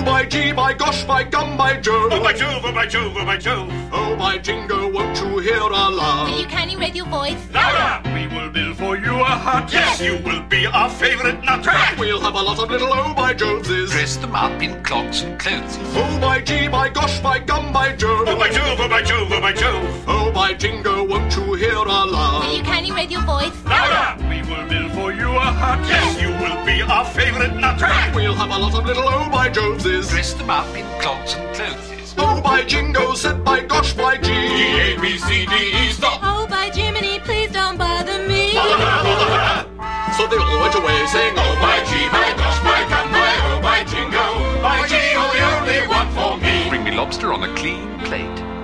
by gee, by gosh, by gum, by Jove. Oh, by Jove, oh, by Jove, oh, by Jove. Oh, by jingo, won't you hear our laugh? Will you kindly raise your voice? Louder! We will build for you a hut. Yes, you will be our favourite nut. We'll have a lot of little oh, by Joveses. Dress them up in clogs and clothes. Oh, by gee, by gosh, by gum, by Jove. Oh, by Jove, oh, by Jove, oh, by Jove. Oh, by jingo, won't you hear our laugh? Will you kindly raise your voice? Louder! We will build for you a hut. Yes, you will be our favourite nut. We'll have a lot of little oh, by Joveses. Dress them up in clogs and clothes. Oh, by jingo, said by gosh, by gee. A, B, C, D, E, stop. Oh, by Jiminy, please don't bother me. So they all went away saying, oh, By G, by gosh, by gum, by oh, by jingo. By G, oh, the only one for me. Bring me lobster on a clean plate.